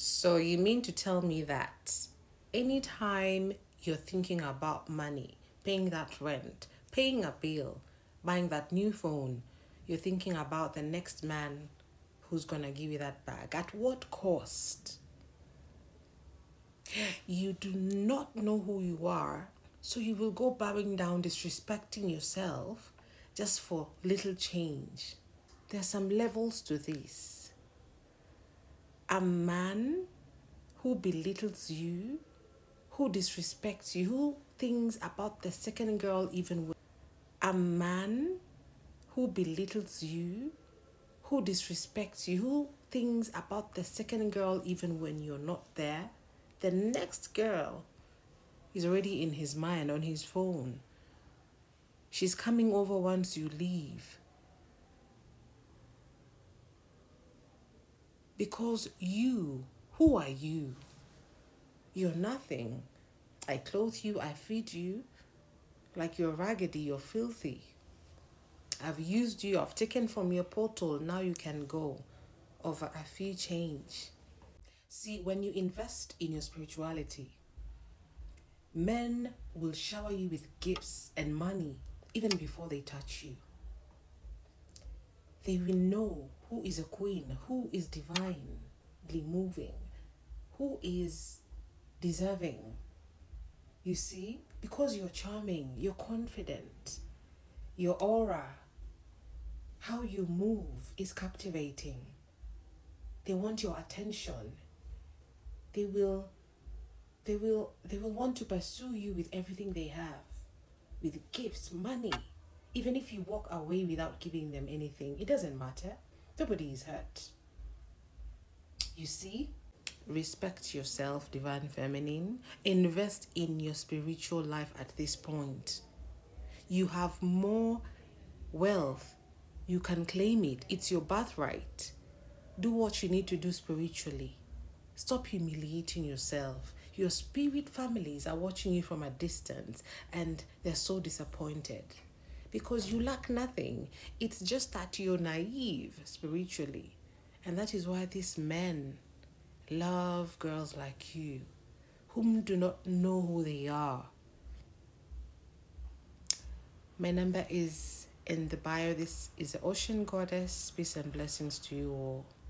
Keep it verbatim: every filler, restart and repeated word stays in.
So you mean to tell me that anytime you're thinking about money, paying that rent, paying a bill, buying that new phone, you're thinking about the next man who's going to give you that bag? At what cost? You do not know who you are, so you will go bowing down, disrespecting yourself just for little change. There are some levels to this. A man who belittles you, who disrespects you, who thinks about the second girl even when a man who belittles you, who disrespects you, who thinks about the second girl even when you're not there, the next girl is already in his mind on his phone. She's coming over once you leave. Because you, who are you? You're nothing. I clothe you, I feed you. Like you're raggedy, you're filthy. I've used you, I've taken from your portal, now you can go. Over a few change. See, when you invest in your spirituality, men will shower you with gifts and money even before they touch you. They will know who is a queen, who is divinely moving, who is deserving. You see, because you're charming, you're confident, your aura, how you move is captivating. They want your attention. They will, they will, they will want to pursue you with everything they have, with gifts, money. Even if you walk away without giving them anything, it doesn't matter. Nobody is hurt. You see? Respect yourself, divine feminine. Invest in your spiritual life at this point. You have more wealth. You can claim it. It's your birthright. Do what you need to do spiritually. Stop humiliating yourself. Your spirit families are watching you from a distance and they're so disappointed because you lack nothing. It's just that you're naive spiritually. And that is why these men love girls like you, whom do not know who they are. My number is in the bio. This is the Ocean Goddess. Peace and blessings to you all.